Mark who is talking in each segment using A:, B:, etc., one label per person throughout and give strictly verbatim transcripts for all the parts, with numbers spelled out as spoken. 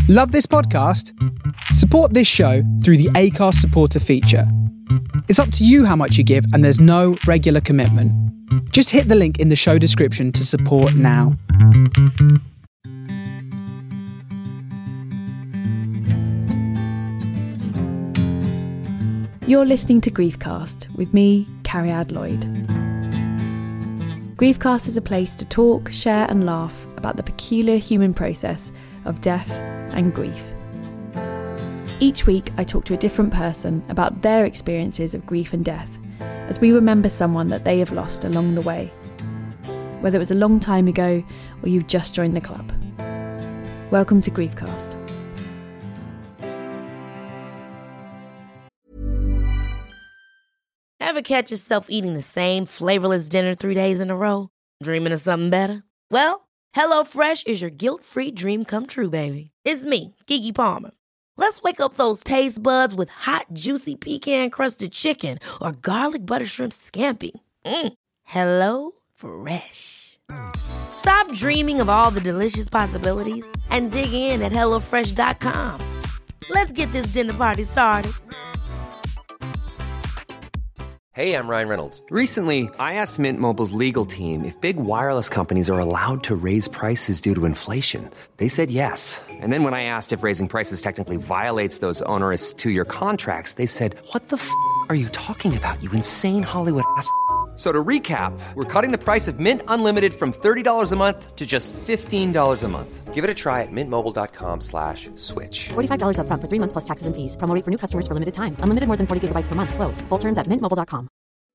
A: Love this podcast? Support this show through the Acast supporter feature. It's up to you how much you give, and there's no regular commitment. Just hit the link in the show description to support now.
B: You're listening to Griefcast with me, Cariad Lloyd. Griefcast is a place to talk, share and laugh about the peculiar human process of death and grief. Each week I talk to a different person about their experiences of grief and death as we remember someone that they have lost along the way, whether it was a long time ago or you've just joined the club. Welcome to Griefcast.
C: Ever catch yourself eating the same flavourless dinner three days in a row? Dreaming of something better? Well, HelloFresh is your guilt-free dream come true, baby. It's me, Keke Palmer. Let's wake up those taste buds with hot, juicy pecan-crusted chicken or garlic butter shrimp scampi. Mm. Hello Fresh. Stop dreaming of all the delicious possibilities and dig in at hello fresh dot com. Let's get this dinner party started.
D: Hey, I'm Ryan Reynolds. Recently, I asked Mint Mobile's legal team if big wireless companies are allowed to raise prices due to inflation. They said yes. And then when I asked if raising prices technically violates those onerous two-year contracts, they said, what the f*** are you talking about, you insane Hollywood ass f- So to recap, we're cutting the price of Mint Unlimited from thirty dollars a month to just fifteen dollars a month. Give it a try at mintmobile.com slash switch.
E: forty-five dollars up front for three months plus taxes and fees. Promo rate for new customers for limited time. Unlimited more than forty gigabytes per month. Slows full terms at mint mobile dot com.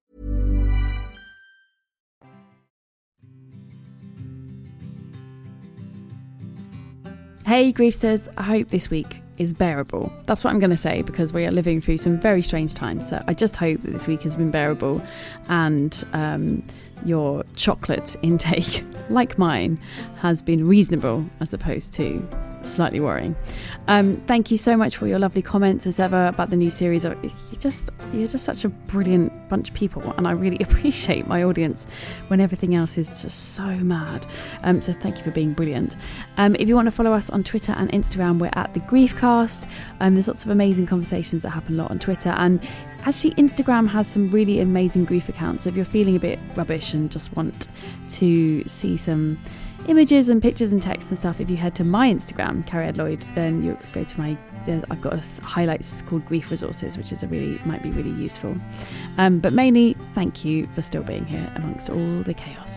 B: Hey Griefsters, I hope this week is bearable. That's what I'm going to say because we are living through some very strange times. So I just hope that this week has been bearable and um, your chocolate intake, like mine, has been reasonable as opposed to slightly worrying. Um, thank you so much for your lovely comments as ever about the new series. You're just you're just such a brilliant bunch of people, and I really appreciate my audience when everything else is just so mad. Um, so thank you for being brilliant. Um, if you want to follow us on Twitter and Instagram, we're at the Griefcast. Um, there's lots of amazing conversations that happen a lot on Twitter, and actually Instagram has some really amazing grief accounts. So if you're feeling a bit rubbish and just want to see some images and pictures and text and stuff, if you head to my Instagram, Cariad Lloyd, then you go to my I've got a th- highlights called Grief Resources, which is a really might be really useful. Um, but mainly, thank you for still being here amongst all the chaos.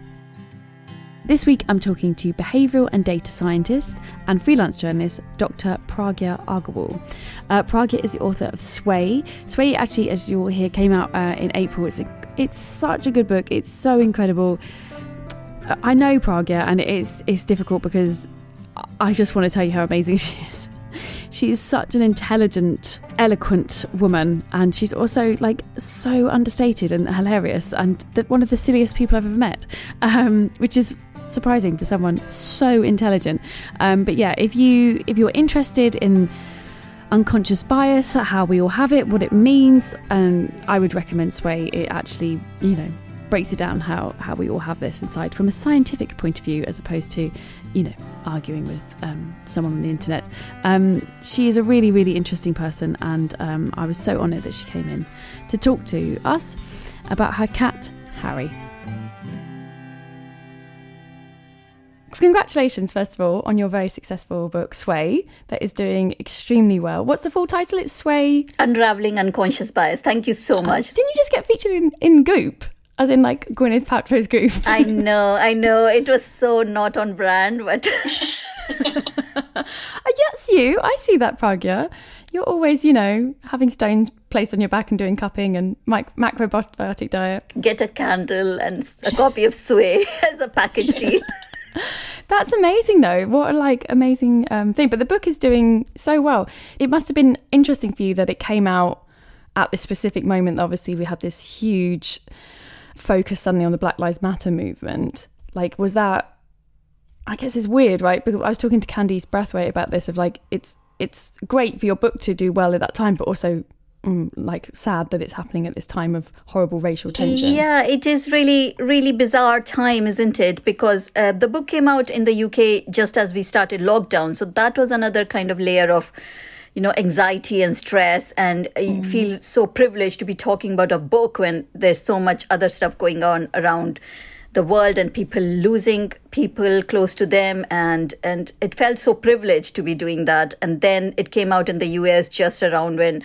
B: This week, I'm talking to behavioural and data scientist and freelance journalist Doctor Pragya Agarwal. Uh, Pragya is the author of Sway. Sway, actually, as you'll hear, came out uh, in April. It's a, it's such a good book. It's so incredible. I know Pragya, and it's it's difficult because I just want to tell you how amazing she is. She's such an intelligent, eloquent woman, and she's also like so understated and hilarious, and the, one of the silliest people I've ever met, um, which is surprising for someone so intelligent. Um, but yeah, if you if you're interested in unconscious bias, how we all have it, what it means, um, I would recommend Sway. It actually, you know, breaks it down how, how we all have this inside from a scientific point of view, as opposed to, you know, arguing with um, someone on the internet. Um, she is a really, really interesting person, and um, I was so honoured that she came in to talk to us about her cat, Harry. Congratulations, first of all, on your very successful book, Sway, that is doing extremely well. What's the full title? It's Sway...
F: Unraveling Unconscious Bias. Thank you so much.
B: Uh, didn't you just get featured in, in Goop? As in, like, Gwyneth Paltrow's Goop.
F: I know, I know. It was so not on brand, but...
B: Yes, you. I see that, Pragya. You're always, you know, having stones placed on your back and doing cupping and mic- macrobiotic diet.
F: Get a candle and a copy of Sway as a package deal.
B: That's amazing, though. What a, like, amazing um, thing. But the book is doing so well. It must have been interesting for you that it came out at this specific moment. Obviously, we had this huge... focus suddenly on the Black Lives Matter movement. Like, was that, I guess it's weird, right? Because I was talking to Candice Brathwaite about this, of like, it's it's great for your book to do well at that time, but also mm, like sad that it's happening at this time of horrible racial tension.
F: Yeah, it is really, really bizarre time, isn't it? Because uh, the book came out in the U K just as we started lockdown. So that was another kind of layer of, you know, anxiety and stress. And mm. you feel so privileged to be talking about a book when there's so much other stuff going on around the world and people losing people close to them. And, and it felt so privileged to be doing that. And then it came out in the U S just around when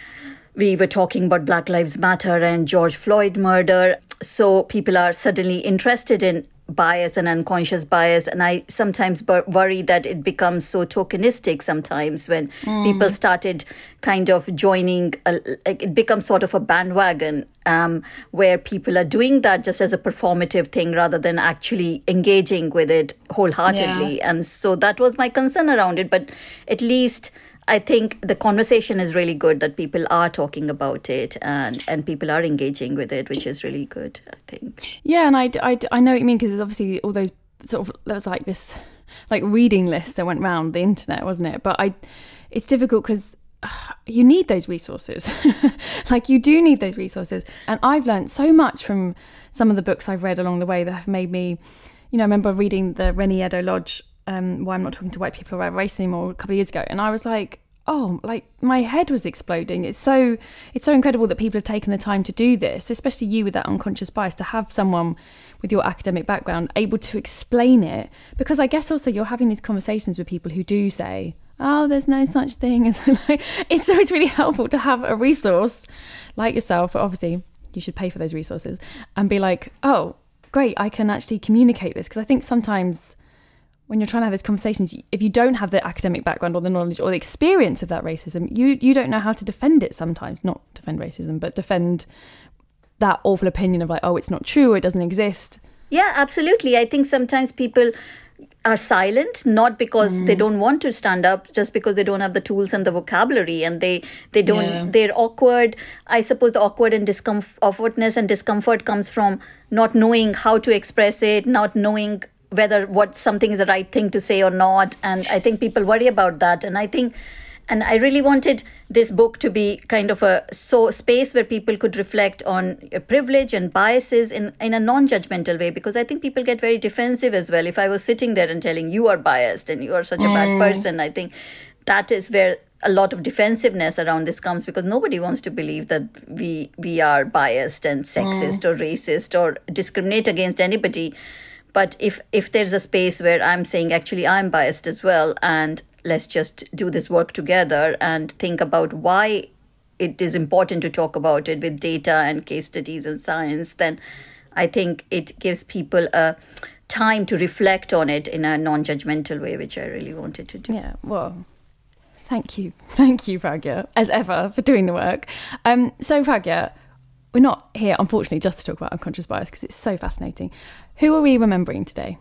F: we were talking about Black Lives Matter and George Floyd murder. So people are suddenly interested in bias and unconscious bias. And I sometimes worry that it becomes so tokenistic sometimes when mm. people started kind of joining, a, it becomes sort of a bandwagon um, where people are doing that just as a performative thing rather than actually engaging with it wholeheartedly. Yeah. And so that was my concern around it. But at least I think the conversation is really good, that people are talking about it and, and people are engaging with it, which is really good, I think.
B: Yeah, and I, I, I know what you mean, because there's obviously all those sort of, there was like this like reading list that went around the internet, wasn't it? But I, it's difficult because uh, you need those resources. Like you do need those resources. And I've learned so much from some of the books I've read along the way that have made me, you know, I remember reading the Reni Eddo-Lodge Um, why I'm not talking to white people about race anymore a couple of years ago, and I was like, oh, like my head was exploding. It's so it's so incredible that people have taken the time to do this, especially you with that unconscious bias, to have someone with your academic background able to explain it. Because I guess also you're having these conversations with people who do say, oh, there's no such thing as like, it's always really helpful to have a resource like yourself, but obviously you should pay for those resources, and be like, oh, great, I can actually communicate this. Because I think sometimes when you're trying to have these conversations, if you don't have the academic background or the knowledge or the experience of that racism, you you don't know how to defend it sometimes. Not defend racism, but defend that awful opinion of like, oh, it's not true, it doesn't exist.
F: Yeah, absolutely. I think sometimes people are silent, not because mm. they don't want to stand up, just because they don't have the tools and the vocabulary, and they they don't yeah. they're awkward. I suppose the awkward and discomfort, awkwardness and discomfort comes from not knowing how to express it, not knowing whether what something is the right thing to say or not. And I think people worry about that. And I think, and I really wanted this book to be kind of a so space where people could reflect on privilege and biases in, in a non-judgmental way, because I think people get very defensive as well. If I was sitting there and telling you are biased and you are such a mm. bad person, I think that is where a lot of defensiveness around this comes, because nobody wants to believe that we we are biased and sexist mm. or racist or discriminate against anybody. But if, if there's a space where I'm saying, actually, I'm biased as well, and let's just do this work together and think about why it is important to talk about it with data and case studies and science, then I think it gives people a time to reflect on it in a non-judgmental way, which I really wanted to do.
B: Yeah, well, thank you. Thank you, Pragya, as ever, for doing the work. Um, so, Pragya, we're not here, unfortunately, just to talk about unconscious bias, because it's so fascinating. Who are we remembering today?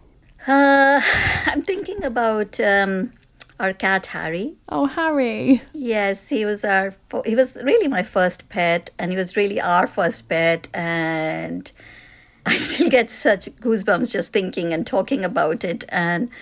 F: Uh, I'm thinking about um, our cat, Harry.
B: Oh, Harry.
F: Yes, he was our, he was really my first pet, and he was really our first pet. And I still get such goosebumps just thinking and talking about it. And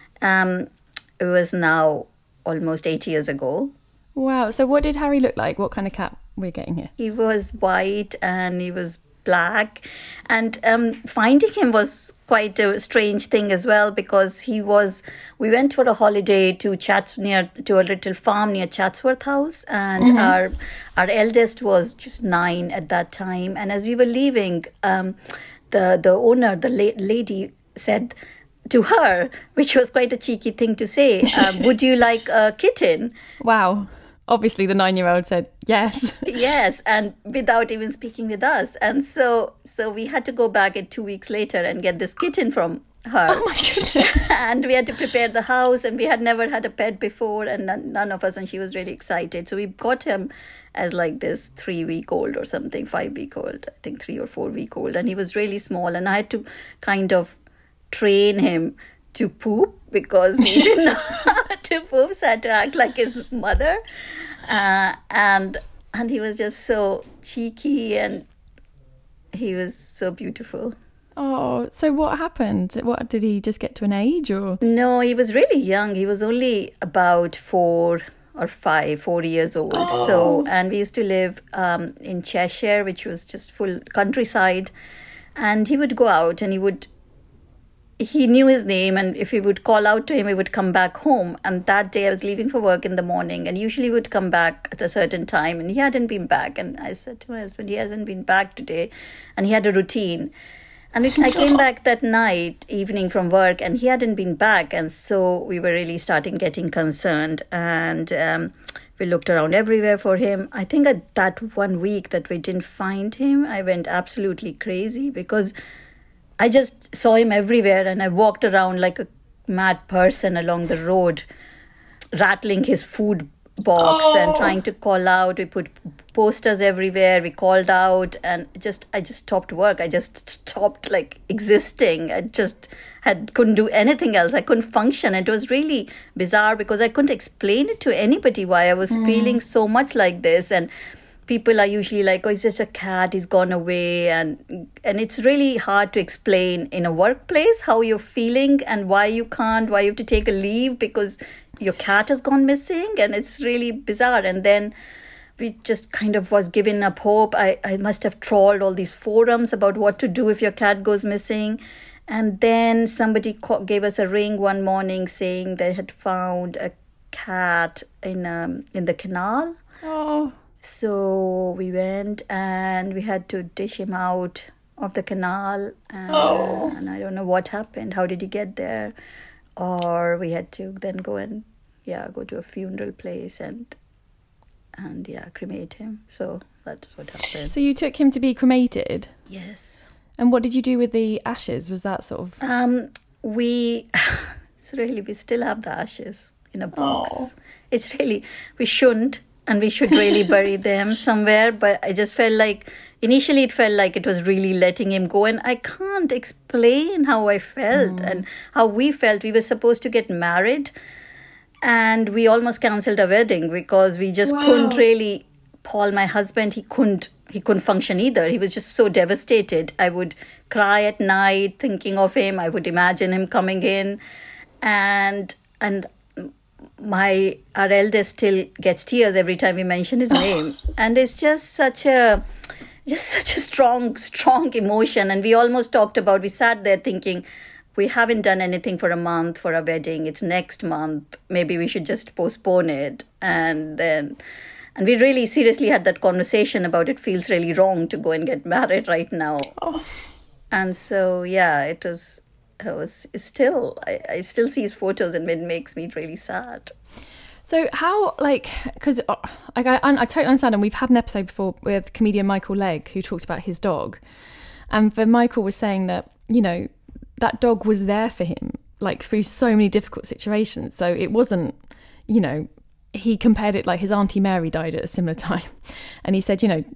F: um, it was now almost eight years ago.
B: Wow. So what did Harry look like? What kind of cat we're getting here?
F: He was white and he was black, and um, finding him was quite a strange thing as well, because he was, we went for a holiday to Chats near to a little farm near Chatsworth House, and mm-hmm. our our eldest was just nine at that time. And as we were leaving, um, the the owner, the la- lady said to her, which was quite a cheeky thing to say, um, would you like a kitten?
B: Wow. Obviously, the nine-year-old said yes.
F: Yes, and without even speaking with us. And so so we had to go back in two weeks later and get this kitten from her.
B: Oh, my goodness.
F: And we had to prepare the house, and we had never had a pet before, and none, none of us, and she was really excited. So we got him as like this three-week-old or something, five-week-old, I think three or four-week-old. And he was really small, and I had to kind of train him to poop, because he didn't know how to poop, so I had to act like his mother. Uh, and and he was just so cheeky, and he was so beautiful.
B: Oh, so what happened? What, did he just get to an age, or?
F: No, he was really young. He was only about four or five, four years old. Oh. So, and we used to live um, in Cheshire, which was just full countryside. And he would go out and he would, he knew his name. And if he would call out to him, he would come back home. And that day I was leaving for work in the morning and usually would come back at a certain time. And he hadn't been back. And I said to my husband, he hasn't been back today. And he had a routine. And we, I came back that night, evening from work, and he hadn't been back. And so we were really starting getting concerned. And um, we looked around everywhere for him. I think at that one week that we didn't find him, I went absolutely crazy because I just saw him everywhere. And I walked around like a mad person along the road, rattling his food box oh. and trying to call out. We put posters everywhere. We called out, and just I just stopped work. I just stopped like existing. I just had couldn't do anything else. I couldn't function. It was really bizarre because I couldn't explain it to anybody why I was mm. feeling so much like this. And people are usually like, oh, it's just a cat, he's gone away. And and it's really hard to explain in a workplace how you're feeling and why you can't, why you have to take a leave because your cat has gone missing. And it's really bizarre. And then we just kind of was giving up hope. I, I must have trawled all these forums about what to do if your cat goes missing. And then somebody co- gave us a ring one morning saying they had found a cat in um, in the canal.
B: Oh.
F: So we went and we had to dish him out of the canal. And,
B: oh.
F: and I don't know what happened. How did he get there? Or we had to then go and, yeah, go to a funeral place and, and yeah, cremate him. So that's what happened.
B: So you took him to be cremated?
F: Yes.
B: And what did you do with the ashes? Was that sort of...
F: Um, we, it's really, we still have the ashes in a box.
B: Oh.
F: It's really, we shouldn't. And we should really bury them somewhere. But I just felt like, initially it felt like it was really letting him go. And I can't explain how I felt mm. and how we felt. We were supposed to get married. And we almost cancelled our wedding because we just wow. couldn't really, Paul, my husband, he couldn't, he couldn't function either. He was just so devastated. I would cry at night thinking of him. I would imagine him coming in. And, and, my our eldest still gets tears every time we mention his name. And it's just such a just such a strong strong emotion. And we almost talked about, we sat there thinking, we haven't done anything for a month for our wedding, it's next month, maybe we should just postpone it. And then and we really seriously had that conversation about it feels really wrong to go and get married right now.
B: Oh.
F: And so yeah, it was I was still, I, I still see his photos and it makes me really sad.
B: So how, like, because like, I, I totally understand, and we've had an episode before with comedian Michael Legg who talked about his dog. And for Michael was saying that, you know, that dog was there for him, like through so many difficult situations. So it wasn't, you know, he compared it like his Auntie Mary died at a similar time. And he said, you know,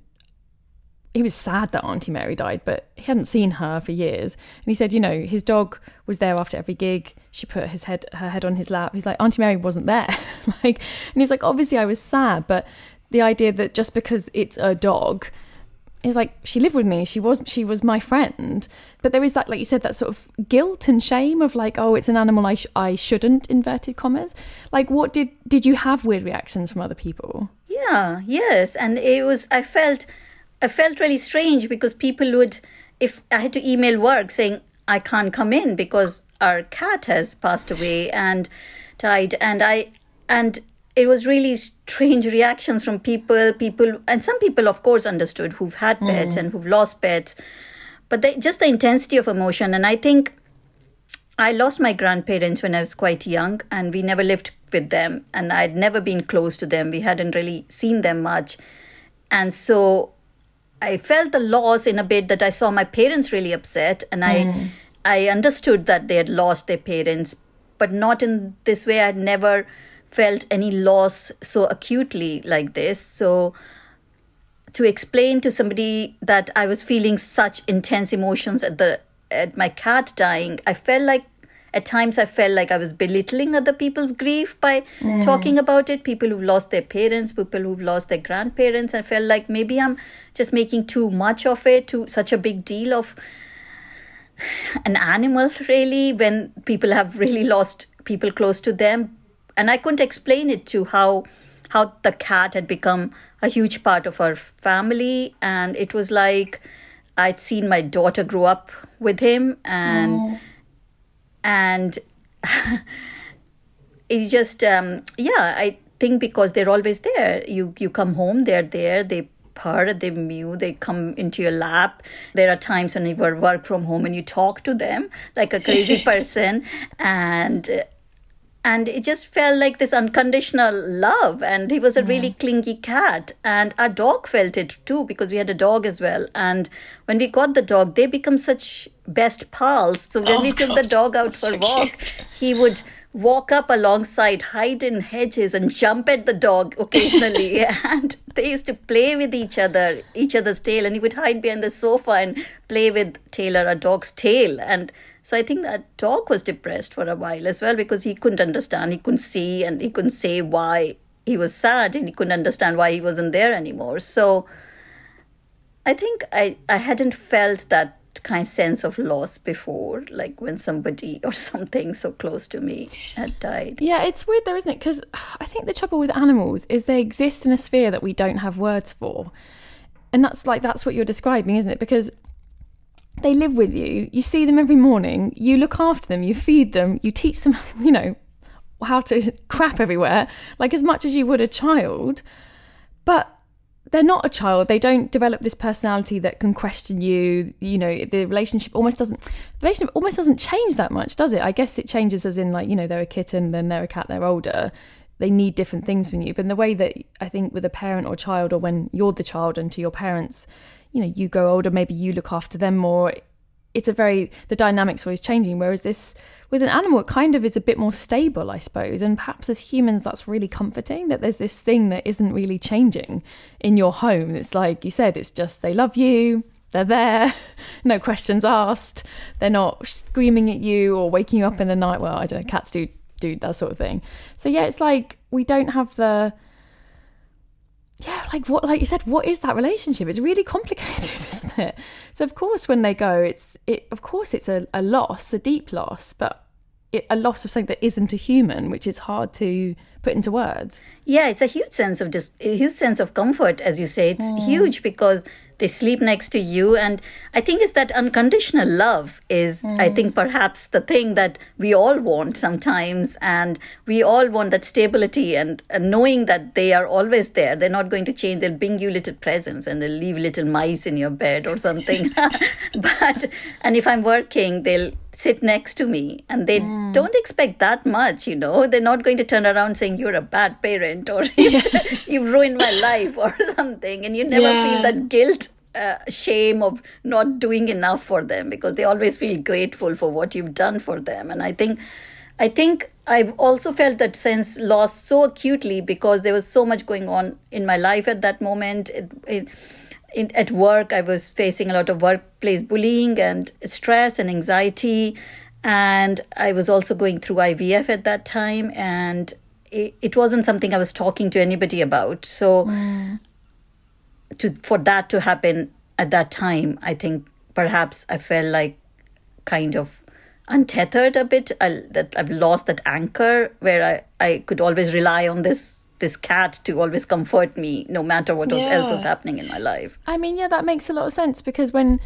B: he was sad that Auntie Mary died, but he hadn't seen her for years. And he said, you know, his dog was there after every gig. She put his head, her head on his lap. He's like, Auntie Mary wasn't there. like, and he was like, obviously I was sad, but the idea that just because it's a dog, is like, she lived with me. She was, she was my friend. But there is that, like you said, that sort of guilt and shame of like, oh, it's an animal I sh- I shouldn't, inverted commas. Like, what did did you have weird reactions from other people?
F: Yeah, yes, and it was. I felt. I felt really strange because people would, if I had to email work saying, I can't come in because our cat has passed away and died. And I, and it was really strange reactions from people, people, and some people, of course, understood who've had pets mm. and who've lost pets, but they, just the intensity of emotion. And I think I lost my grandparents when I was quite young and we never lived with them and I'd never been close to them. We hadn't really seen them much. And so I felt the loss in a bit that I saw my parents really upset and mm. I I understood that they had lost their parents, but not in this way. I'd never felt any loss so acutely like this. So to explain to somebody that I was feeling such intense emotions at the at my cat dying, I felt like at times I felt like I was belittling other people's grief by mm. talking about it. People who've lost their parents, people who've lost their grandparents. I felt like maybe I'm just making too much of it, too such a big deal of an animal, really, when people have really lost people close to them. And I couldn't explain it to how how the cat had become a huge part of our family. And it was like I'd seen my daughter grow up with him, and mm. and it just, um, yeah, I think because they're always there. You, you come home, they're there, they purr, they mew, they come into your lap. There are times when you work from home and you talk to them like a crazy person. And and it just felt like this unconditional love. And he was a really mm. clingy cat. And our dog felt it too, because we had a dog as well. And when we got the dog, they become such best pals. So when oh, we took God. the dog out That's for a so walk, cute. he would walk up alongside, hide in hedges, and jump at the dog occasionally. And they used to play with each other, each other's tail. And he would hide behind the sofa and play with Taylor, our dog's tail. And so I think that dog was depressed for a while as well, because he couldn't understand, he couldn't see, and he couldn't say why he was sad, and he couldn't understand why he wasn't there anymore. So I think I, I hadn't felt that kind of sense of loss before, like when somebody or something so close to me had died.
B: Yeah, it's weird though, isn't it? Because I think the trouble with animals is they exist in a sphere that we don't have words for. And that's like, that's what you're describing, isn't it? Because they live with you, you see them every morning, you look after them, you feed them, you teach them, you know, how to crap everywhere, like as much as you would a child. But they're not a child. They don't develop this personality that can question you. You know, the relationship almost doesn't, the relationship almost doesn't change that much, does it? I guess it changes as in, like, you know, they're a kitten, then they're a cat, they're older. They need different things from you. But in the way that I think with a parent or child, or when you're the child and to your parents, you know, you grow older, maybe you look after them more. It's a very, the dynamics are always changing. Whereas this, with an animal, it kind of is a bit more stable, I suppose. And perhaps as humans, that's really comforting, that there's this thing that isn't really changing in your home. It's like you said, it's just they love you, they're there, no questions asked. They're not screaming at you or waking you up in the night. Well, I don't know, cats do do that sort of thing. So yeah, it's like we don't have the, yeah, like what, like you said, what is that relationship? It's really complicated, isn't it? So of course, when they go, it's it. Of course, it's a, a loss, a deep loss, but it, a loss of something that isn't a human, which is hard to put into words.
F: Yeah, it's a huge sense of just a huge sense of comfort, as you say. It's mm. huge because they sleep next to you. And I think it's that unconditional love is, mm. I think, perhaps the thing that we all want sometimes. And we all want that stability and, and knowing that they are always there. They're not going to change. They'll bring you little presents and they'll leave little mice in your bed or something. But, and if I'm working, they'll sit next to me, and they mm. don't expect that much, you know. They're not going to turn around saying you're a bad parent or yeah. you've ruined my life or something, and you never yeah. feel that guilt, uh, shame of not doing enough for them, because they always feel grateful for what you've done for them. And I think I think I've also felt that sense loss so acutely because there was so much going on in my life at that moment. It, it, In, at work, I was facing a lot of workplace bullying and stress and anxiety. And I was also going through I V F at that time. And it, it wasn't something I was talking to anybody about. So mm. to for that to happen at that time, I think perhaps I felt like kind of untethered a bit, I, that I've lost that anchor where I, I could always rely on this this cat to always comfort me no matter what yeah. else was happening in my life.
B: I mean, yeah, that makes a lot of sense, because when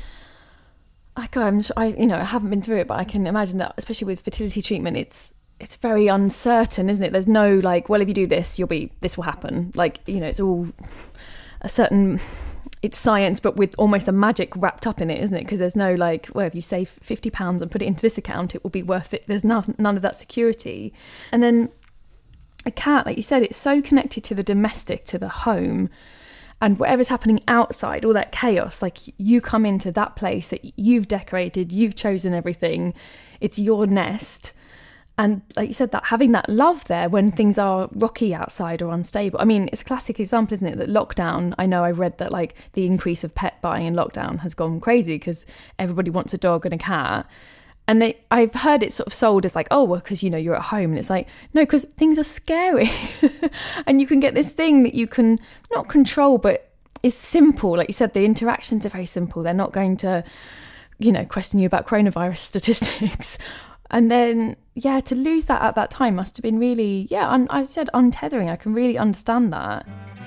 B: I go, I'm I you know, I haven't been through it, but I can imagine that, especially with fertility treatment, it's it's very uncertain, isn't it? There's no like, well, if you do this, you'll be, this will happen. Like, you know, it's all a certain, it's science, but with almost a magic wrapped up in it, isn't it? Because there's no like, well, if you save fifty pounds and put it into this account, it will be worth it. There's no, none of that security. And then a cat, like you said, it's so connected to the domestic, to the home, and whatever's happening outside, all that chaos, like you come into that place that you've decorated, you've chosen everything, it's your nest. And like you said, that having that love there when things are rocky outside or unstable. I mean, it's a classic example, isn't it, that lockdown, I know I read that like the increase of pet buying in lockdown has gone crazy because everybody wants a dog and a cat. And they, I've heard it sort of sold as like, oh, well, because, you know, you're at home. And it's like, no, because things are scary. And you can get this thing that you can not control, but is simple. Like you said, the interactions are very simple. They're not going to, you know, question you about coronavirus statistics.
G: And then, yeah, to lose that at that time must have been really, yeah, un- I said untethering. I can really understand that.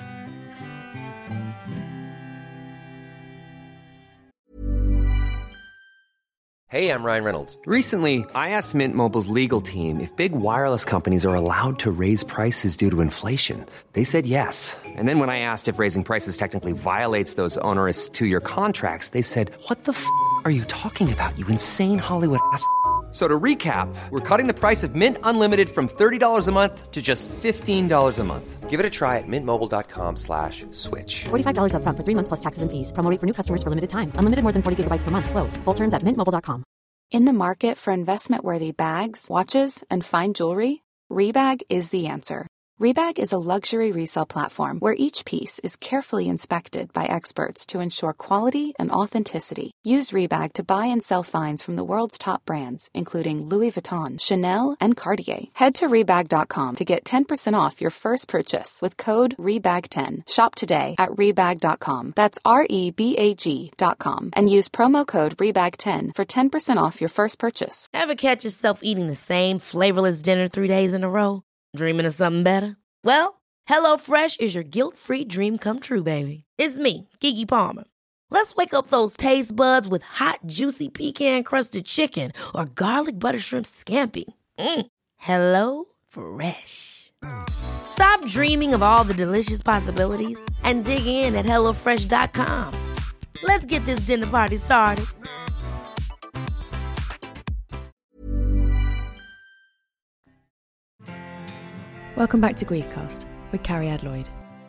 D: Hey, I'm Ryan Reynolds. Recently, I asked Mint Mobile's legal team if big wireless companies are allowed to raise prices due to inflation. They said yes. And then when I asked if raising prices technically violates those onerous two-year contracts, they said, what the f*** are you talking about, you insane Hollywood ass f- So to recap, we're cutting the price of Mint Unlimited from thirty dollars a month to just fifteen dollars a month. Give it a try at mintmobile.com slash switch.
E: forty-five dollars up front for three months plus taxes and fees. Promo rate for new customers for limited time. Unlimited more than forty gigabytes per month. Slows full terms at mint mobile dot com.
H: In the market for investment-worthy bags, watches, and fine jewelry, Rebag is the answer. Rebag is a luxury resale platform where each piece is carefully inspected by experts to ensure quality and authenticity. Use Rebag to buy and sell finds from the world's top brands, including Louis Vuitton, Chanel, and Cartier. Head to Rebag dot com to get ten percent off your first purchase with code Rebag ten. Shop today at Rebag dot com. That's R E B A G dot com. And use promo code Rebag ten for ten percent off your first purchase.
C: Ever catch yourself eating the same flavorless dinner three days in a row? Dreaming of something better? Well, HelloFresh is your guilt-free dream come true, baby. It's me, Keke Palmer. Let's wake up those taste buds with hot, juicy pecan-crusted chicken or garlic butter shrimp scampi. Mm. Hello Fresh. Stop dreaming of all the delicious possibilities and dig in at hello fresh dot com. Let's get this dinner party started.
B: Welcome back to Griefcast with Carrie Ad Lloyd.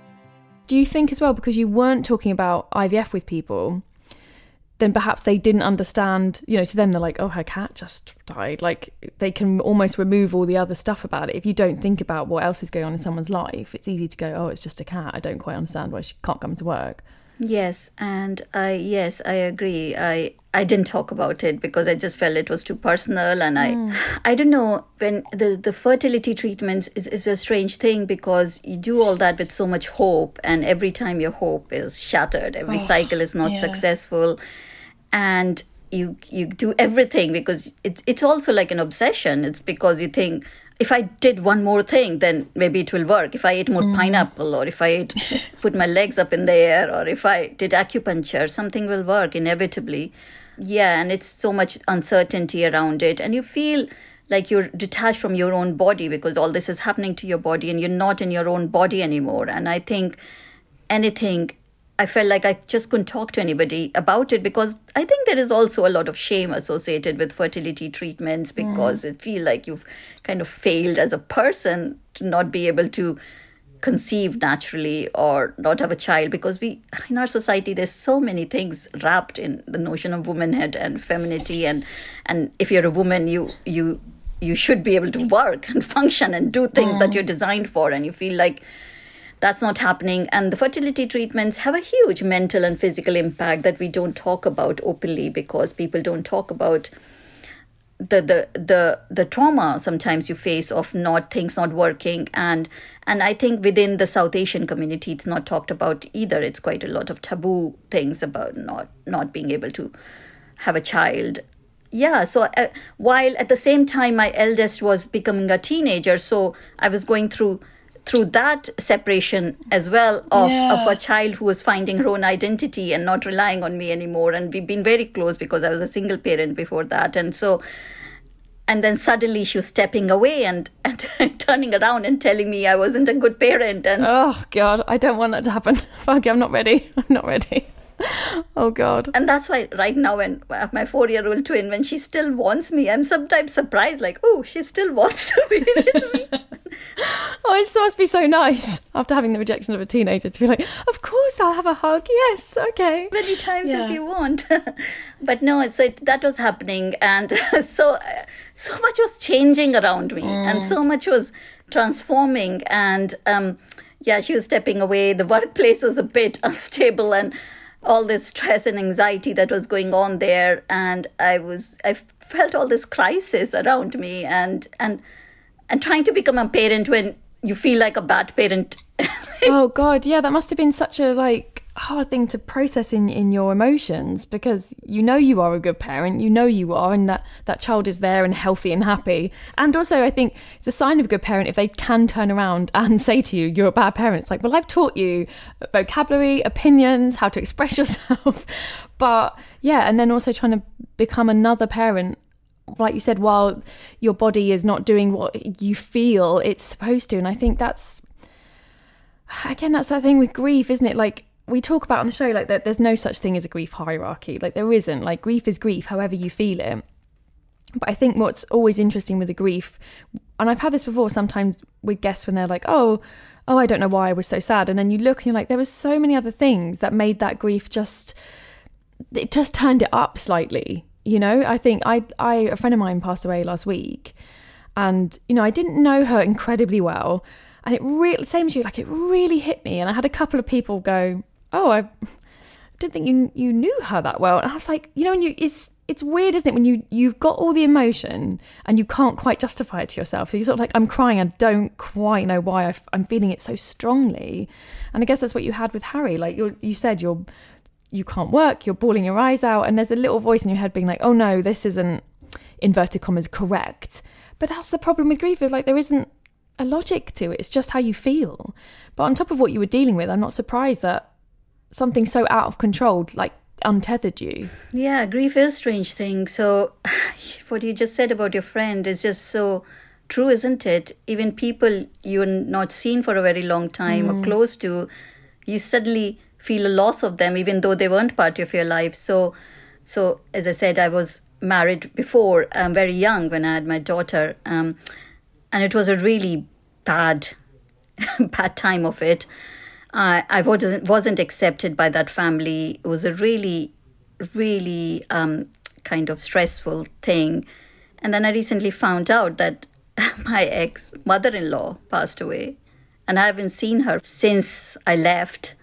G: Do you think as well, because you weren't talking about I V F with people, then perhaps they didn't understand, you know, to them they're like, oh, her cat just died. Like, they can almost remove all the other stuff about it. If you don't think about what else is going on in someone's life, it's easy to go, oh, it's just a cat. I don't quite understand why she can't come to work.
F: Yes, and I yes, I agree. I I didn't talk about it because I just felt it was too personal, and I mm. I don't know, when the, the fertility treatments is, is a strange thing because you do all that with so much hope, and every time your hope is shattered, every oh, cycle is not yeah. successful, and you you do everything because it's it's also like an obsession. It's because you think, if I did one more thing, then maybe it will work. If I ate more mm. pineapple, or if I ate, put my legs up in the air, or if I did acupuncture, something will work inevitably. Yeah, and it's so much uncertainty around it. And you feel like you're detached from your own body because all this is happening to your body and you're not in your own body anymore. And I think anything... I felt like I just couldn't talk to anybody about it because I think there is also a lot of shame associated with fertility treatments because mm. it feels like you've kind of failed as a person to not be able to conceive naturally or not have a child, because we in our society there's so many things wrapped in the notion of womanhood and femininity, and and if you're a woman you you you should be able to work and function and do things mm. that you're designed for, and you feel like that's not happening. And the fertility treatments have a huge mental and physical impact that we don't talk about openly because people don't talk about the the the, the trauma sometimes you face of not things not working. And and I think within the South Asian community, it's not talked about either. It's quite a lot of taboo things about not, not being able to have a child. Yeah, so uh, while at the same time my eldest was becoming a teenager, so I was going through through that separation as well of, yeah. of a child who was finding her own identity and not relying on me anymore. And we've been very close because I was a single parent before that. And so, and then suddenly she was stepping away and, and turning around and telling me I wasn't a good parent. And
G: oh, God, I don't want that to happen. Fuck, I'm not ready. I'm not ready. Oh, God.
F: And that's why right now when I have my four-year-old twin, when she still wants me, I'm sometimes surprised, like, oh, she still wants to be with me.
G: Oh, it must be so nice after having the rejection of a teenager to be like, of course I'll have a hug. Yes, okay.
F: Many times yeah. as you want. But no, it's, so it, that was happening. And so so much was changing around me mm. and so much was transforming. And um, yeah, she was stepping away. The workplace was a bit unstable and all this stress and anxiety that was going on there. And I was, I felt all this crisis around me and, and, and trying to become a parent when you feel like a bad parent.
G: Oh, God, yeah, that must have been such a, like, hard thing to process in, in your emotions, because you know you are a good parent, you know you are, and that, that child is there and healthy and happy. And also I think it's a sign of a good parent if they can turn around and say to you, you're a bad parent. It's like, well, I've taught you vocabulary, opinions, how to express yourself. But yeah, and then also trying to become another parent, like you said, while your body is not doing what you feel it's supposed to. And I think that's, again, that's that thing with grief, isn't it? Like we talk about on the show, like that there's no such thing as a grief hierarchy. Like there isn't. Like grief is grief, however you feel it. But I think what's always interesting with the grief, and I've had this before sometimes with guests when they're like, oh, oh, I don't know why I was so sad. And then you look and you're like, there was so many other things that made that grief just, it just turned it up slightly. You know, I think I, I, a friend of mine passed away last week, and, you know, I didn't know her incredibly well. And it really, same as you, like it really hit me. And I had a couple of people go, oh, I didn't think you you knew her that well. And I was like, you know, and you, it's it's weird, isn't it? When you, you've got all the emotion and you can't quite justify it to yourself. So you're sort of like, I'm crying, I don't quite know why I've, I'm feeling it so strongly. And I guess that's what you had with Harry. Like you you said, you're, you can't work, you're bawling your eyes out. And there's a little voice in your head being like, oh no, this isn't, inverted commas, correct. But that's the problem with grief, is like there isn't a logic to it. It's just how you feel. But on top of what you were dealing with, I'm not surprised that something so out of control, like, untethered you.
F: Yeah, grief is a strange thing. So what you just said about your friend is just so true, isn't it? Even people you're not seen for a very long time mm. or close to, you suddenly feel a loss of them, even though they weren't part of your life. So, so as I said, I was married before, um, very young when I had my daughter. Um, and it was a really bad, bad time of it. I, I wasn't, wasn't accepted by that family. It was a really, really um, kind of stressful thing. And then I recently found out that my ex-mother-in-law passed away. And I haven't seen her since I left.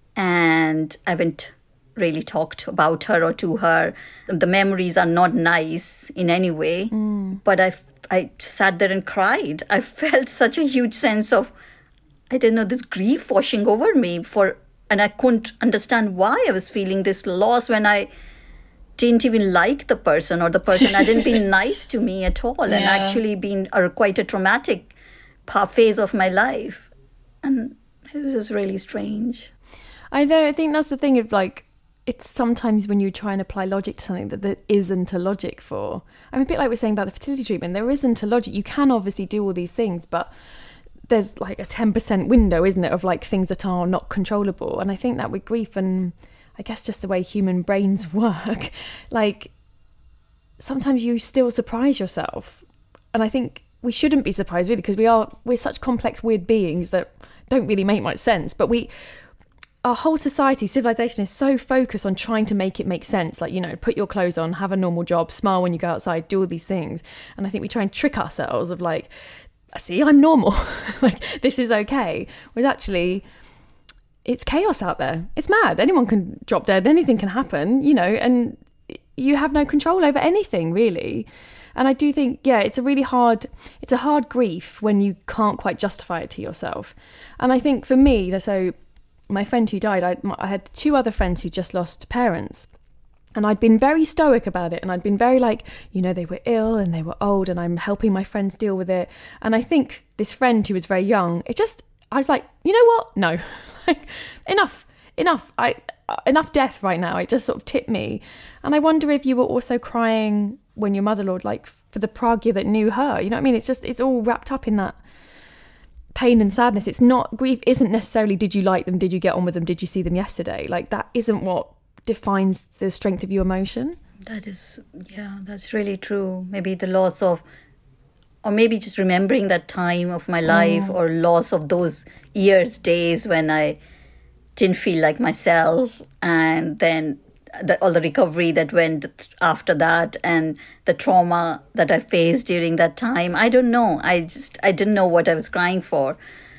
F: And I haven't really talked about her or to her. The memories are not nice in any way. Mm. But I, I sat there and cried. I felt such a huge sense of, I don't know, this grief washing over me for, and I couldn't understand why I was feeling this loss when I didn't even like the person, or the person hadn't been nice to me at all, yeah. and actually been a, quite a traumatic phase of my life. And it was just really strange.
G: I know, I think that's the thing of like, it's sometimes when you try and apply logic to something that there isn't a logic for. I mean, a bit like we're saying about the fertility treatment, there isn't a logic. You can obviously do all these things, but there's like a ten percent window, isn't it, of like things that are not controllable. And I think that with grief, and I guess just the way human brains work, like sometimes you still surprise yourself. And I think we shouldn't be surprised, really, because we are, we're such complex, weird beings that don't really make much sense. But we, our whole society, civilization is so focused on trying to make it make sense. Like, you know, put your clothes on, have a normal job, smile when you go outside, do all these things. And I think we try and trick ourselves of like, see, I'm normal. Like, this is okay. Whereas actually, it's chaos out there. It's mad. Anyone can drop dead. Anything can happen, you know, and you have no control over anything, really. And I do think, yeah, it's a really hard, it's a hard grief when you can't quite justify it to yourself. And I think for me, so my friend who died, I, I had two other friends who just lost parents. And I'd been very stoic about it. And I'd been very like, you know, they were ill and they were old and I'm helping my friends deal with it. And I think this friend who was very young, it just, I was like, you know what? No, like enough, enough. I enough death right now. It just sort of tipped me. And I wonder if you were also crying when your mother, Lord, like for the Pragya that knew her. You know what I mean? It's just, it's all wrapped up in that pain and sadness. It's not, grief isn't necessarily, did you like them? Did you get on with them? Did you see them yesterday? Like that isn't what defines the strength of your emotion.
F: That is, yeah, that's really true. Maybe the loss of, or maybe just remembering that time of my life, mm. or loss of those years, days when I didn't feel like myself, and then the, all the recovery that went after that, and the trauma that I faced during that time. I don't know. I just, I didn't know what I was crying for.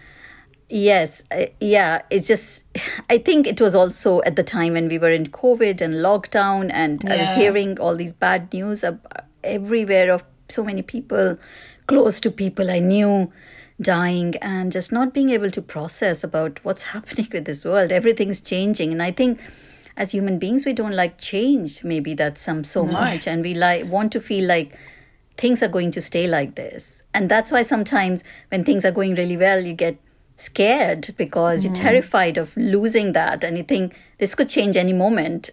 F: Yes, uh, yeah, it's just, I think it was also at the time when we were in COVID and lockdown, and yeah. I was hearing all these bad news everywhere of so many people, close to people I knew, dying and just not being able to process about what's happening with this world. Everything's changing. And I think as human beings, we don't like change. Maybe that's some so no. much. And we like want to feel like things are going to stay like this. And that's why sometimes when things are going really well, you get scared because mm. you're terrified of losing that. And you think this could change any moment.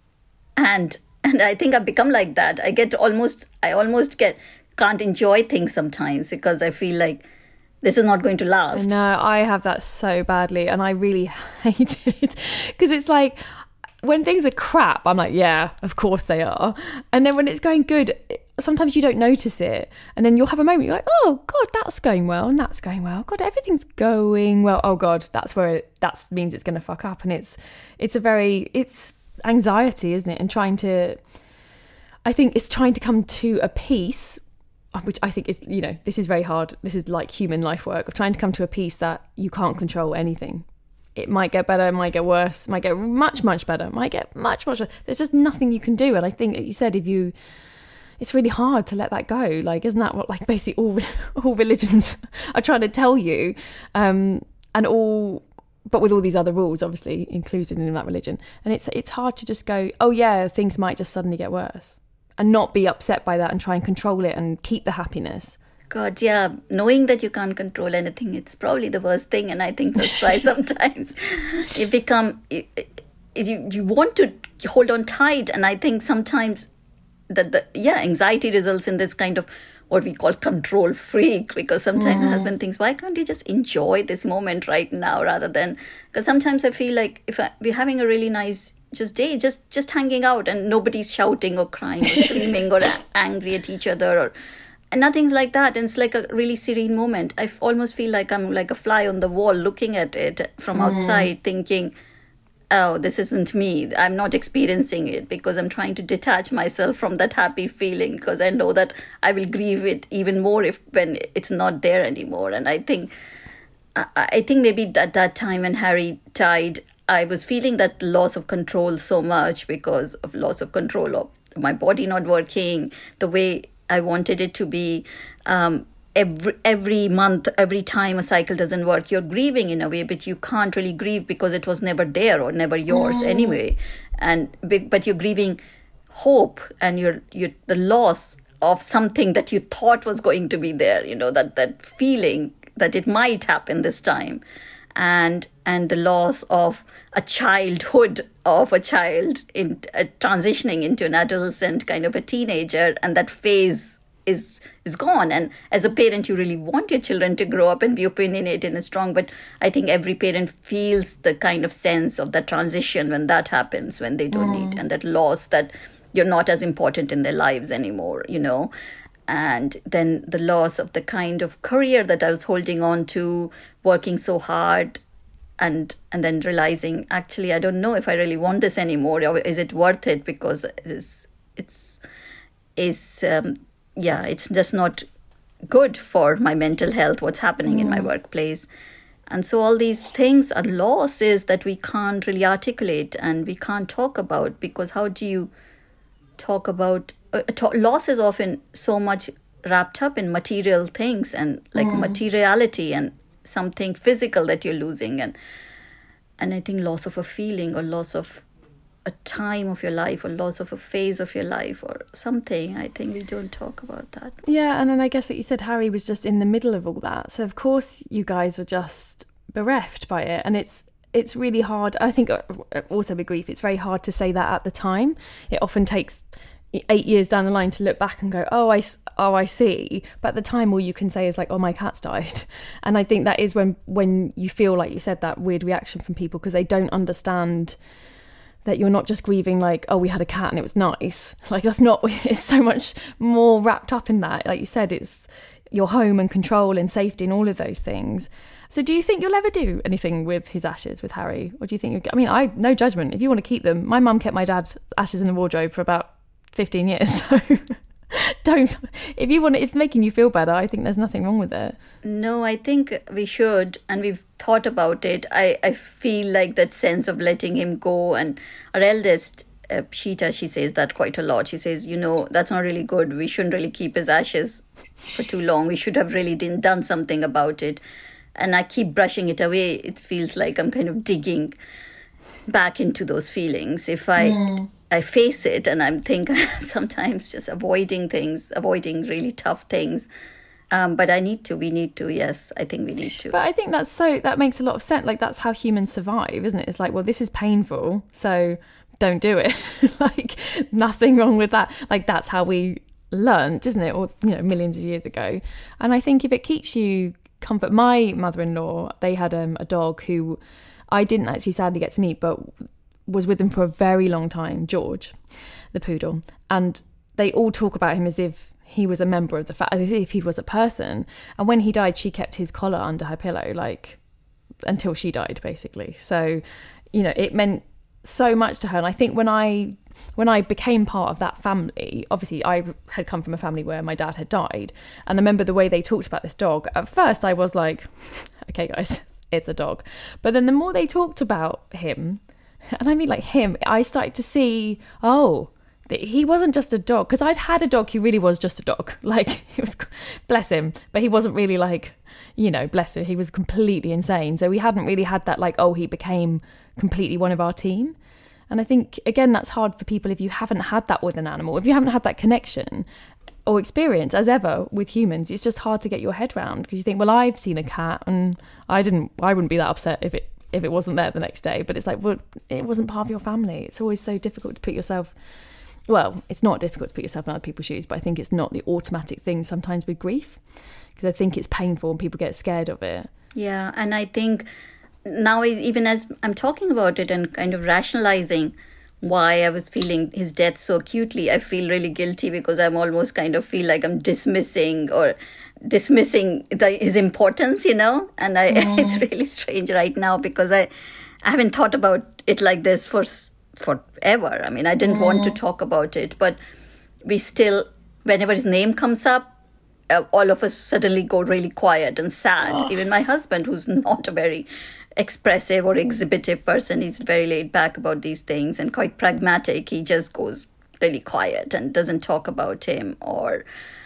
F: And and I think I've become like that. I get almost, I almost get, can't enjoy things sometimes because I feel like this is not going to last.
G: No, I have that so badly and I really hate it because it's like when things are crap, I'm like, yeah, of course they are. And then when it's going good, sometimes you don't notice it. And then you'll have a moment, you're like, oh God, that's going well and that's going well. God, everything's going well. Oh God, that's where it, that means it's going to fuck up. And it's, it's a very, it's anxiety, isn't it? And trying to, I think it's trying to come to a peace, which I think is, you know, this is very hard. This is like human life work of trying to come to a peace that you can't control anything. It might get better, it might get worse, might get much, much better, might get much, much worse. There's just nothing you can do. And I think you said if you, it's really hard to let that go. Like, isn't that what like basically all all religions are trying to tell you? Um, and all, but with all these other rules, obviously included in that religion. And it's it's hard to just go, oh yeah, things might just suddenly get worse. And not be upset by that and try and control it and keep the happiness.
F: God, yeah, knowing that you can't control anything, it's probably the worst thing. And I think that's why sometimes you become, you, you want to hold on tight. And I think sometimes that, the, yeah, anxiety results in this kind of what we call control freak, because sometimes mm. my husband thinks, why can't you just enjoy this moment right now rather than, because sometimes I feel like if I, we're having a really nice just day, just just hanging out and nobody's shouting or crying or screaming or angry at each other or and nothing like that. And it's like a really serene moment. I almost feel like I'm like a fly on the wall looking at it from mm. outside thinking, oh, this isn't me. I'm not experiencing it because I'm trying to detach myself from that happy feeling because I know that I will grieve it even more if when it's not there anymore. And I think I, I think maybe at that time when Harry died, I was feeling that loss of control so much because of loss of control of my body not working the way I wanted it to be. Um, every every month, every time a cycle doesn't work, you're grieving in a way, but you can't really grieve because it was never there or never yours mm. anyway. And but you're grieving hope and you're you're the loss of something that you thought was going to be there. You know, that that feeling that it might happen this time, and and the loss of a childhood of a child in uh, transitioning into an adolescent, kind of a teenager, and that phase is is gone. And as a parent, you really want your children to grow up and be opinionated and strong. But I think every parent feels the kind of sense of that transition when that happens, when they don't mm. need, and that loss that you're not as important in their lives anymore, you know. And then the loss of the kind of career that I was holding on to, working so hard, and and then realizing, actually, I don't know if I really want this anymore, or is it worth it? Because it's, it's, it's um, yeah, it's just not good for my mental health, what's happening mm. in my workplace. And so all these things are losses that we can't really articulate and we can't talk about, because how do you talk about, uh, talk, loss is often so much wrapped up in material things and like mm. materiality and something physical that you're losing, and and I think loss of a feeling or loss of a time of your life or loss of a phase of your life or something. I think we don't talk about that.
G: Yeah, and then I guess that you said Harry was just in the middle of all that, so of course you guys were just bereft by it, and it's it's really hard. I think also with grief, it's very hard to say that at the time. It often takes eight years down the line to look back and go, oh, I, oh, I see. But at the time, all you can say is like, oh, my cat's died. And I think that is when, when you feel, like you said, that weird reaction from people, because they don't understand that you're not just grieving like, oh, we had a cat and it was nice. Like, that's not, it's so much more wrapped up in that. Like you said, it's your home and control and safety and all of those things. So do you think you'll ever do anything with his ashes, with Harry? Or do you think, you I mean, I no judgment. If you want to keep them, my mum kept my dad's ashes in the wardrobe for about fifteen years, so don't, if you want it, it's making you feel better, I think there's nothing wrong with it.
F: No, I think we should, and we've thought about it. I, I feel like that sense of letting him go, and our eldest, uh, Sheeta, she says that quite a lot. She says, you know, that's not really good. We shouldn't really keep his ashes for too long. We should have really done done something about it. And I keep brushing it away. It feels like I'm kind of digging back into those feelings. If I mm. I face it, and I think sometimes just avoiding things, avoiding really tough things. Um, but I need to, we need to, yes, I think we need to.
G: But I think that's so, that makes a lot of sense. Like, that's how humans survive, isn't it? It's like, well, this is painful, so don't do it. Like, nothing wrong with that. Like, that's how we learned, isn't it? Or, you know, millions of years ago. And I think if it keeps you comfort, my mother-in-law, they had um, a dog who I didn't actually sadly get to meet, but was with them for a very long time, George, the poodle. And they all talk about him as if he was a member of the family, as if he was a person. And when he died, she kept his collar under her pillow, like, until she died, basically. So, you know, it meant so much to her. And I think when I when I became part of that family, obviously I had come from a family where my dad had died. And I remember the way they talked about this dog. At first I was like, okay, guys, it's a dog. But then the more they talked about him, and I mean like him, I started to see, oh, he wasn't just a dog, because I'd had a dog who really was just a dog. Like, he was, bless him, but he wasn't really like, you know, bless him, he was completely insane. So we hadn't really had that, like, oh, he became completely one of our team. And I think, again, that's hard for people if you haven't had that with an animal, if you haven't had that connection or experience as ever with humans. It's just hard to get your head around, because you think, well, I've seen a cat and I didn't, I wouldn't be that upset if it if it wasn't there the next day. But it's like, well, it wasn't part of your family. It's always so difficult to put yourself. Well, it's not difficult to put yourself in other people's shoes, but I think it's not the automatic thing sometimes with grief, because I think it's painful and people get scared of it.
F: Yeah, and I think now, even as I'm talking about it and kind of rationalizing why I was feeling his death so acutely, I feel really guilty, because I'm almost kind of feel like I'm dismissing or dismissing the, his importance, you know, and I mm. it's really strange right now, because I, I haven't thought about it like this for forever. I mean, I didn't mm. want to talk about it, but we still, whenever his name comes up, uh, all of us suddenly go really quiet and sad. Oh. Even my husband, who's not a very expressive or exhibitive person, he's very laid back about these things and quite pragmatic. He just goes really quiet and doesn't talk about him. Or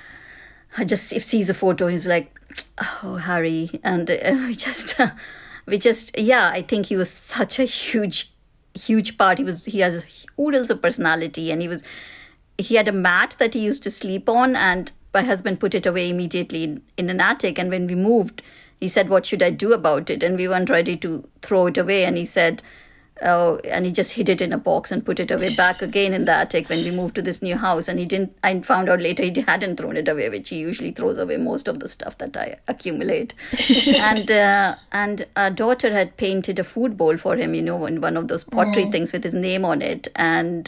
F: I just if sees a photo, he's like, oh, Harry. And uh, we just, uh, we just, yeah, I think he was such a huge huge part. He was he has oodles of personality, and he was he had a mat that he used to sleep on, and my husband put it away immediately in, in an attic. And when we moved, he said, what should I do about it? And we weren't ready to throw it away, and he said, oh, and he just hid it in a box and put it away back again in the attic when we moved to this new house. And he didn't, I found out later he hadn't thrown it away, which he usually throws away most of the stuff that I accumulate. and uh, and our daughter had painted a food bowl for him, you know, in one of those pottery mm. things with his name on it. And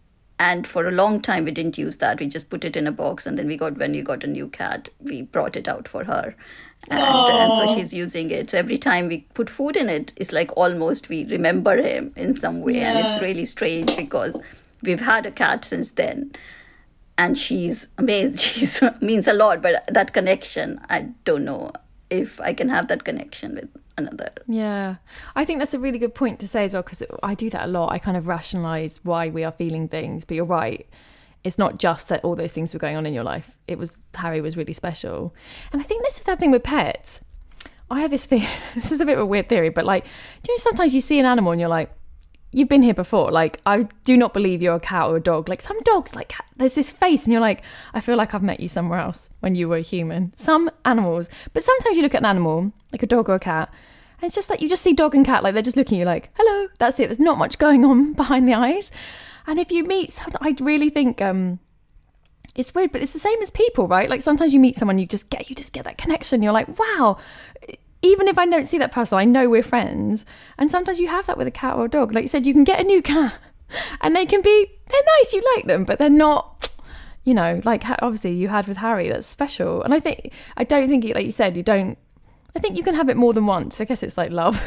F: and for a long time we didn't use that. We just put it in a box, and then we got when we got a new cat, we brought it out for her. And, and so she's using it. So every time we put food in it, it's like almost we remember him in some way. Yeah. And it's really strange, because we've had a cat since then. And she's amazing. She's means a lot. But that connection, I don't know if I can have that connection with another.
G: Yeah. I think that's a really good point to say as well, because I do that a lot. I kind of rationalise why we are feeling things. But you're right. It's not just that all those things were going on in your life. It was, Harry was really special. And I think this is the thing with pets. I have this thing, this is a bit of a weird theory, but like, do you know, sometimes you see an animal and you're like, you've been here before. Like, I do not believe you're a cat or a dog. Like, some dogs, like, there's this face and you're like, I feel like I've met you somewhere else when you were a human. Some animals. But sometimes you look at an animal, like a dog or a cat, and it's just like, you just see dog and cat, like they're just looking at you like, hello, that's it. There's not much going on behind the eyes. And if you meet someone, I really think um, it's weird, but it's the same as people, right? Like, sometimes you meet someone, you just get you just get that connection. You're like, wow, even if I don't see that person, I know we're friends. And sometimes you have that with a cat or a dog. Like you said, you can get a new cat and they can be, they're nice, you like them, but they're not, you know, like obviously you had with Harry, that's special. And I think, I don't think, it, like you said, you don't, I think you can have it more than once. I guess it's like love,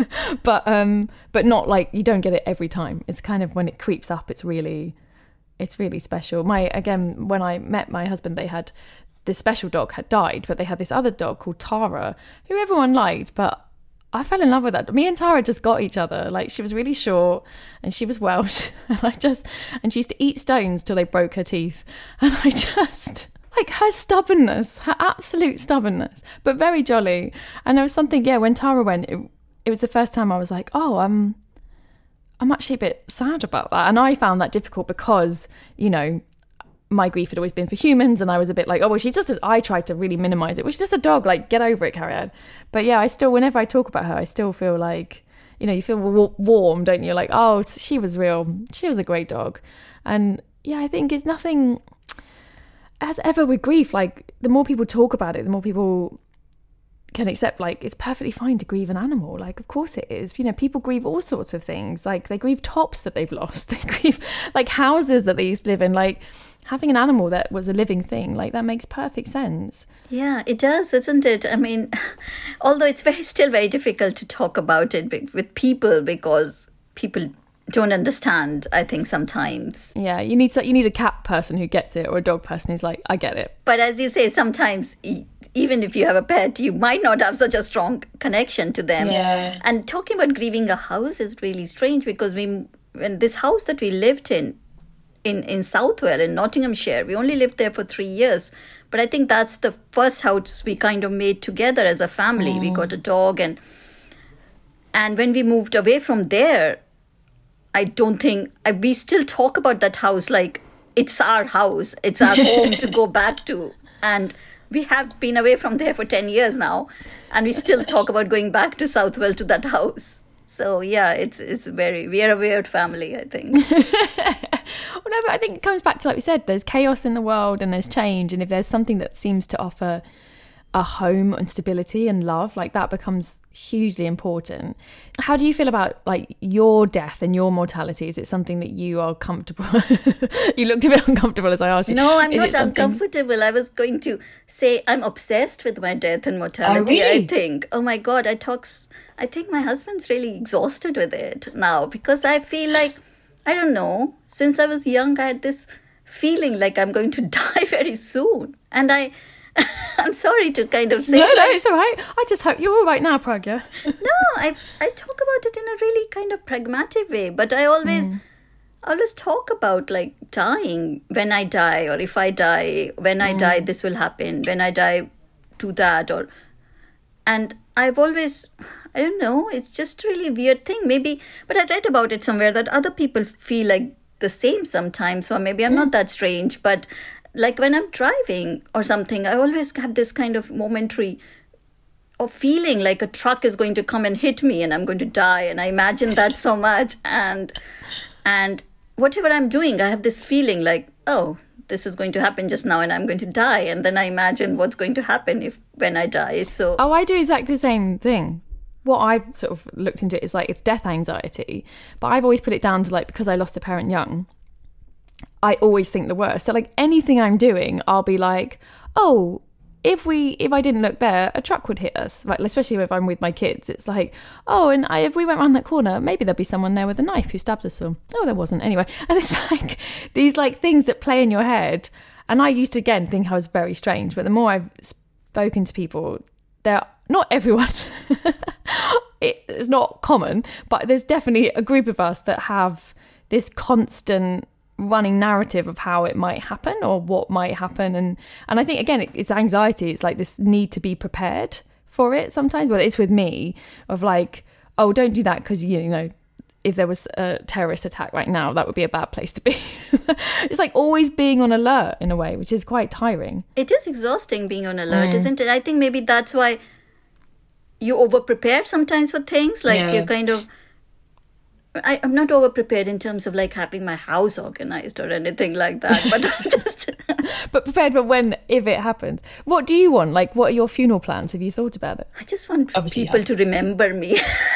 G: but um, but not like you don't get it every time. It's kind of when it creeps up, it's really, it's really special. My again, when I met my husband, they had this special dog had died, but they had this other dog called Tara, who everyone liked, but I fell in love with that. Me and Tara just got each other. Like, she was really short and she was Welsh, and I just and she used to eat stones till they broke her teeth, and I just. like her stubbornness, her absolute stubbornness, but very jolly. And there was something, yeah, when Tara went, it, it was the first time I was like, oh, I'm, I'm actually a bit sad about that. And I found that difficult because, you know, my grief had always been for humans, and I was a bit like, oh, well, she's just a, I tried to really minimize it. Well, she's just a dog, like, get over it, Cariad. But yeah, I still, whenever I talk about her, I still feel like, you know, you feel w- warm, don't you? Like, oh, she was real. She was a great dog. And yeah, I think it's nothing, as ever with grief, like, the more people talk about it, the more people can accept, like, it's perfectly fine to grieve an animal. Like, of course it is. You know, people grieve all sorts of things. Like, they grieve tops that they've lost. They grieve, like, houses that they used to live in. Like, having an animal that was a living thing, like, that makes perfect sense.
F: Yeah, it does, isn't it? I mean, although it's very still very difficult to talk about it with people because people don't understand, I think, sometimes.
G: Yeah, you need so you need a cat person who gets it, or a dog person who's like, I get it.
F: But as you say, sometimes even if you have a pet, you might not have such a strong connection to them.
B: Yeah.
F: And talking about grieving a house is really strange because we, when this house that we lived in, in, in Southwell, in Nottinghamshire, we only lived there for three years. But I think that's the first house we kind of made together as a family. Mm. We got a dog, and and when we moved away from there, I don't think, I, we still talk about that house like it's our house, it's our home to go back to. And we have been away from there for ten years now, and we still talk about going back to Southwell to that house. So yeah, it's it's very, we are a weird family, I think.
G: Well, no, but I think it comes back to, like we said, there's chaos in the world and there's change. And if there's something that seems to offer a home and stability and love, like, that becomes hugely important. How do you feel about, like, your death and your mortality? Is it something that you are comfortable? You looked a bit uncomfortable as I asked you.
F: No, I'm
G: Is
F: not
G: something...
F: uncomfortable. I was going to say I'm obsessed with my death and mortality.
B: Oh, really?
F: I think. Oh my God, I talk. I think my husband's really exhausted with it now because I feel like, I don't know, since I was young, I had this feeling like I'm going to die very soon. And I, I'm sorry to kind of say
G: No, no,
F: like,
G: it's all right. I just hope you're all right now, Pragya.
F: No, I I talk about it in a really kind of pragmatic way, but I always, mm. I always talk about, like, dying, when I die, or if I die, when I mm. die, this will happen, when I die, do that, or, and I've always, I don't know, it's just really a weird thing, maybe, but I read about it somewhere that other people feel like the same sometimes, or maybe I'm mm. not that strange, but like when I'm driving or something, I always have this kind of momentary of feeling like a truck is going to come and hit me and I'm going to die, and I imagine that so much, and and whatever I'm doing, I have this feeling like, oh, this is going to happen just now and I'm going to die, and then I imagine what's going to happen if when I die. So
G: oh, I do exactly the same thing. What I've sort of looked into it is, like, it's death anxiety, but I've always put it down to, like, because I lost a parent young, I always think the worst. So, like, anything I'm doing, I'll be like, oh, if we if I didn't look there, a truck would hit us, right? Especially if I'm with my kids. It's like, oh, and I, if we went around that corner, maybe there'd be someone there with a knife who stabbed us all. Oh, there wasn't. Anyway, and it's like these, like, things that play in your head. And I used to, again, think I was very strange, but the more I've spoken to people, they're not everyone. It's not common, but there's definitely a group of us that have this constant running narrative of how it might happen or what might happen, and and I think, again, it's anxiety. It's like this need to be prepared for it sometimes, whether it's with me of like, oh, don't do that because, you know, if there was a terrorist attack right now, that would be a bad place to be. It's like always being on alert in a way, which is quite tiring.
F: It is exhausting being on alert,
G: mm.
F: isn't it? I think maybe that's why you over-prepare sometimes for things, like yeah. you kind of, I, I'm not over-prepared in terms of, like, having my house organized or anything like that, but I'm just...
G: But prepared for when, if it happens. What do you want? Like, what are your funeral plans? Have you thought about it?
F: I just want Obviously, people yeah. to remember me.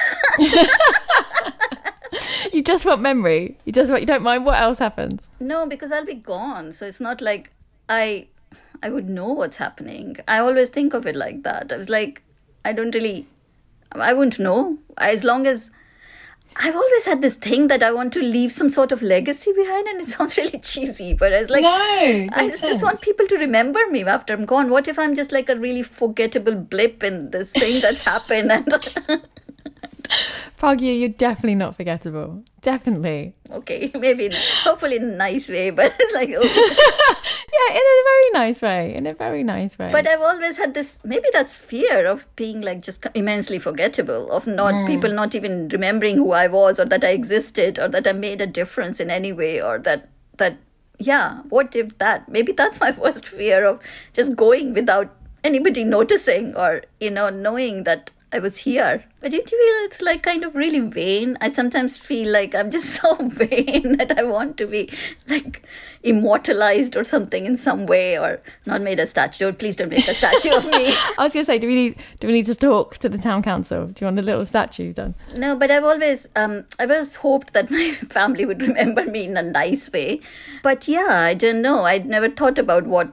G: You just want memory. You just want, you don't mind what else happens.
F: No, because I'll be gone. So it's not like I, I would know what's happening. I always think of it like that. I was like, I don't really, I wouldn't know. As long as, I've always had this thing that I want to leave some sort of legacy behind, and it sounds really cheesy, but I was like,
B: no,
F: I just sense. want people to remember me after I'm gone. What if I'm just like a really forgettable blip in this thing that's happened? And
G: Pragya, you're definitely not forgettable. Definitely.
F: Okay, maybe, hopefully in a nice way, but it's like, okay.
G: Yeah, in a very nice way, in a very nice way.
F: But I've always had this, maybe that's fear of being like just immensely forgettable, of not mm. people not even remembering who I was or that I existed or that I made a difference in any way or that, that yeah, what if that, maybe that's my worst fear of just going without anybody noticing or, you know, knowing that I was here. But don't you feel it's like kind of really vain? I sometimes feel like I'm just so vain that I want to be like immortalized or something in some way, or not made a statue. Please don't make a statue of me.
G: I was going to say, do we need do we need to talk to the town council? Do you want a little statue done?
F: No, but I've always um I've always hoped that my family would remember me in a nice way. But yeah, I don't know. I'd never thought about what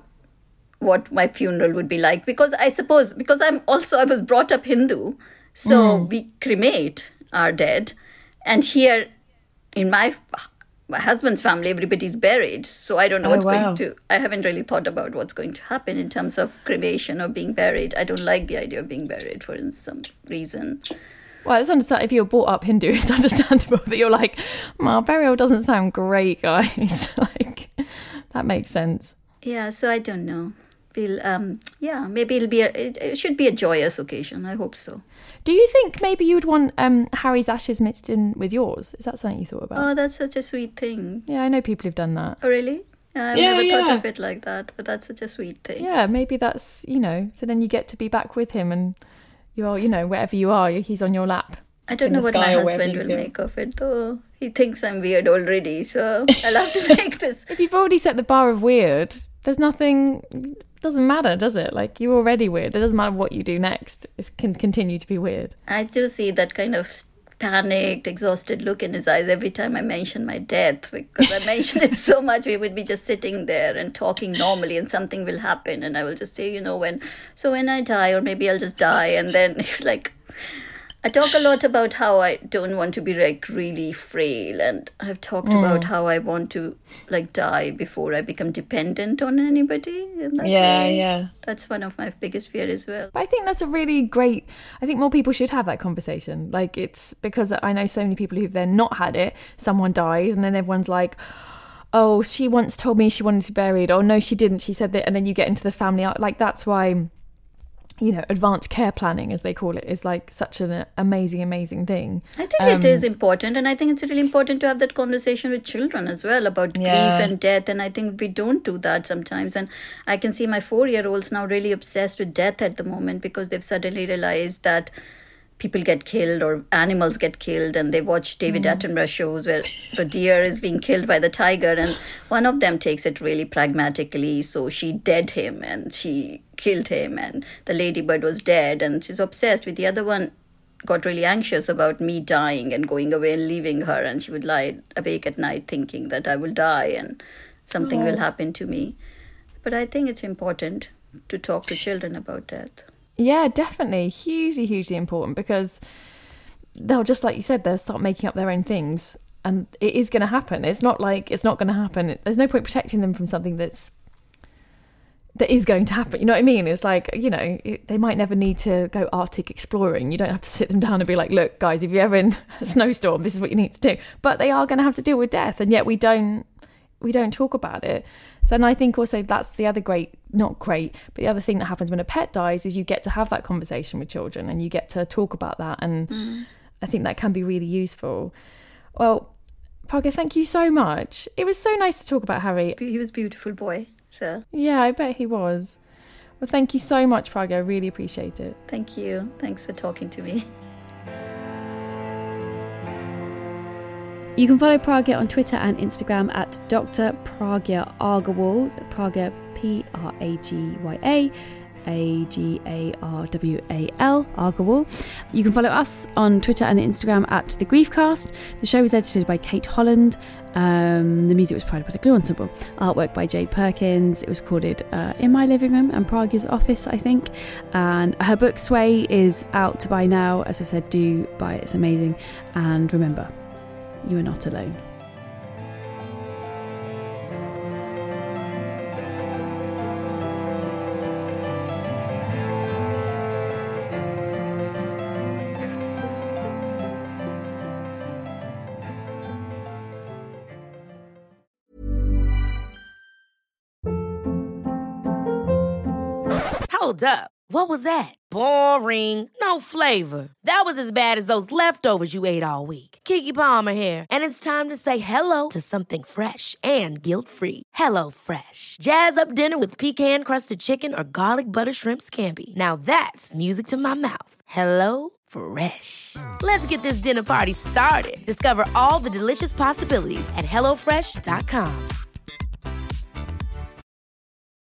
F: what my funeral would be like, because I suppose because I'm also I was brought up Hindu, so mm. we cremate our dead, and here in my my husband's family everybody's buried, so I don't know oh, what's wow. going to I haven't really thought about what's going to happen in terms of cremation or being buried. I don't like the idea of being buried for some reason.
G: Well, it's understandable if you're brought up Hindu. It's understandable that you're like, well, burial doesn't sound great, guys. Like, that makes sense.
F: Yeah, so I don't know. We'll, um, yeah, maybe it'll be a, it, it should be a joyous occasion. I hope so.
G: Do you think maybe you would want um, Harry's ashes mixed in with yours? Is that something you thought about?
F: Oh, that's such a sweet thing.
G: Yeah, I know people who've done that.
F: Oh, really? I've
G: yeah,
F: never
G: yeah.
F: thought of it like that, but that's such a sweet thing.
G: Yeah, maybe that's, you know, so then you get to be back with him and you're, you know, wherever you are, he's on your lap.
F: I don't know what my husband will make of it, though. He thinks I'm weird already, so I'll have to make this.
G: If you've already set the bar of weird, there's nothing... doesn't matter, does it? Like, you're already weird. It doesn't matter what you do next. It can continue to be weird.
F: I do see that kind of panicked, exhausted look in his eyes every time I mention my death, because I mention it so much. We would be just sitting there and talking normally, and something will happen, and I will just say, you know, when so when I die, or maybe I'll just die, and then like I talk a lot about how I don't want to be like really frail, and I've talked mm. about how I want to like die before I become dependent on anybody. That
G: yeah,
F: way.
G: yeah.
F: That's one of my biggest fears as well.
G: But I think that's a really great, I think more people should have that conversation. Like, it's because I know so many people who've then not had it, someone dies, and then everyone's like, oh, she once told me she wanted to be buried, or no, she didn't, she said that, and then you get into the family, like that's why... you know, advanced care planning, as they call it, is like such an amazing, amazing thing.
F: I think um, it is important. And I think it's really important to have that conversation with children as well about yeah. grief and death. And I think we don't do that sometimes. And I can see my four-year-olds now really obsessed with death at the moment, because they've suddenly realized that people get killed or animals get killed, and they watch David mm. Attenborough shows where the deer is being killed by the tiger, and one of them takes it really pragmatically. So she dead him and she killed him, and the ladybird was dead, and she's obsessed with the other one. Got really anxious about me dying and going away and leaving her, and she would lie awake at night thinking that I will die and something oh. will happen to me. But I think it's important to talk to children about death.
G: Yeah, definitely. Hugely, hugely important, because they'll, just like you said, they'll start making up their own things, and it is going to happen. It's not like it's not going to happen. There's no point protecting them from something that's that is going to happen. You know what I mean? It's like, you know, it, they might never need to go Arctic exploring. You don't have to sit them down and be like, look, guys, if you're ever in a snowstorm, this is what you need to do. But they are going to have to deal with death, and yet we don't we don't talk about it. So, and I think also that's the other great, not great, but the other thing that happens when a pet dies is you get to have that conversation with children, and you get to talk about that. And mm. I think that can be really useful. Well, Pragya, thank you so much. It was so nice to talk about Harry.
F: He was a beautiful boy, so.
G: Yeah, I bet he was. Well, thank you so much, Pragya. I really appreciate it.
F: Thank you. Thanks for talking to me.
B: You can follow Pragya on Twitter and Instagram at Doctor Pragya Agarwal. Pragya, P R A G Y A, A G A R W A L, Agarwal. You can follow us on Twitter and Instagram at The Griefcast. The show was edited by Kate Holland. Um, the music was provided by the Glue Ensemble. Artwork by Jade Perkins. It was recorded uh, in my living room and Pragya's office, I think. And her book Sway is out to buy now. As I said, do buy it. It's amazing. And remember, you are not alone.
C: Hold up. What was that? Boring. No flavor. That was as bad as those leftovers you ate all week. Keke Palmer here, and it's time to say hello to something fresh and guilt-free. Hello Fresh. Jazz up dinner with pecan-crusted chicken or garlic butter shrimp scampi. Now that's music to my mouth. Hello Fresh. Let's get this dinner party started. Discover all the delicious possibilities at hello fresh dot com.